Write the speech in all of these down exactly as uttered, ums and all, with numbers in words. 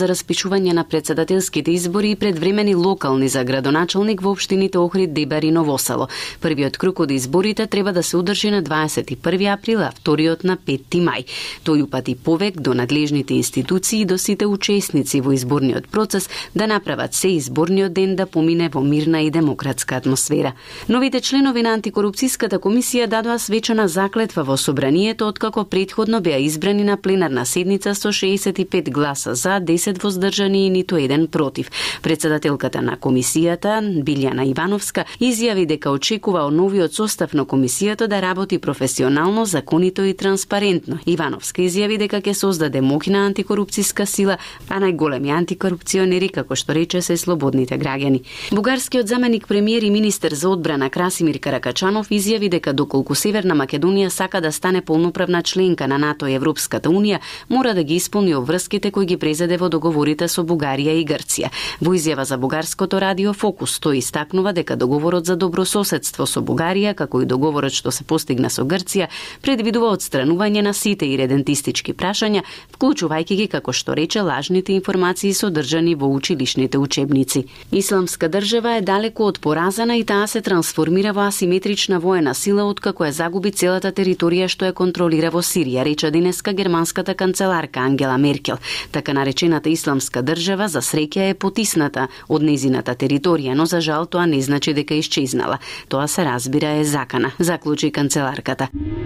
за распишување на председателските избори и предвремени локални за градоначалник во општините Охрид, Дебар и Новосело. Првиот круг од изборите треба да се одржи на дваесет и први април, а вториот на петти мај. Тој упати повек до надлежните институции и до сите учесници во изборниот процес да направат се изборниот ден да помине во мирна и демократска атмосфера. Новите членови на антикорупцијската комисија дадоа свечена заклетва во собранието откако претходно беа избрани на пленарна седница со шеесет и пет гласа за, десет воздржани и ниту еден против. Председателката на комисијата, Билјана Ивановска, изјави дека очекува од новиот состав на комисијата да работи професионално, законито и транспарентно. Ивановска изјави дека ќе создаде моќна антикорупцијска сила, а најголеми антикорупционери, како што рече, се слободните граѓани. Бугарскиот заменик премиер и министер за одбрана Красимир Каракачанов изјави дека доколку Северна Македонија сака да стане полноправна членка на НАТО и Европската унија, мора да ги исполни обврските кои ги презеде во договорите со Бугарија и Грција. Во изјава за бугарското радио Фокус тој истакнува дека договорот за добрососедство со Бугарија, како и договорот што се постигна со Грција, предвидува отстранување на сите иредентистички прашања, вклучувајќи ги, како што рече, лажните информации содржани во училишните учебници. Исламска држава е далеку од поразена и таа се трансформира во асиметрична воена сила откако ја загуби целата територија што ја контролира во Сирија, рече денеска германската канцеларка Ангела Меркел. Така наречената исламска држава за среќа е потисната од незината територија, но за жал тоа не значи дека исчезнала. Тоа се разбира е закана, заклучи канцеларката.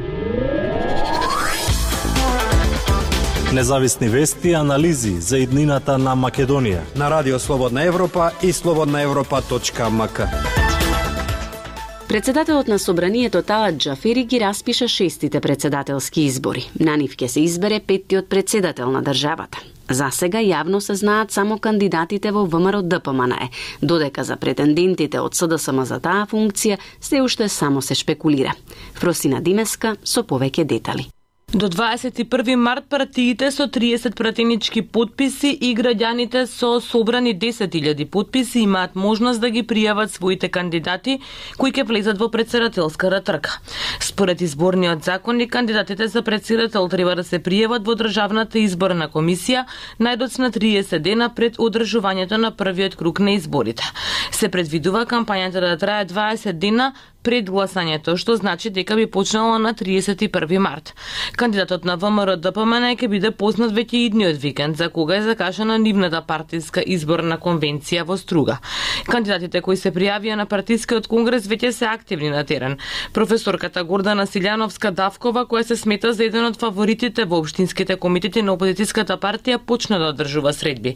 Независни вести и анализи за иднината на Македонија на Радио Слободна Европа и слободна европа точка ем ка. Председателот на собранието Талат Џафери ги распиша шестите председателски избори. На нив ќе се избере петтиот председател на државата. За сега јавно се знаат само кандидатите во ВМРО Д П М Н Е, додека за претендентите од С Д С М за таа функција се уште само се шпекулира. Фросина Димеска со повеќе детали. До дваесет и први март партиите со триесет пратенички потписи и граѓаните со собрани десет илјади потписи имаат можност да ги пријават своите кандидати кои ќе влезат во председателската трка. Според изборниот законник, кандидатите за председател треба да се пријават во Државната изборна комисија најдоцна триесет дена пред одржувањето на првиот круг на изборите. Се предвидува кампањата да трае дваесет дена пред гласањето, што значи дека би почнало на триесет и први март. Кандидатот на ВМРО Д П М Н Е ќе биде познат веќе идниот викенд, за кога е закажана нивната партиска изборна конвенција во Струга. Кандидатите кои се пријавија на партискиот конгрес веќе се активни на терен. Професорката Гордана Силјановска-Давкова, која се смета за еден од фаворитите во општинските комитети на опозицијската партија, почна да одржува средби.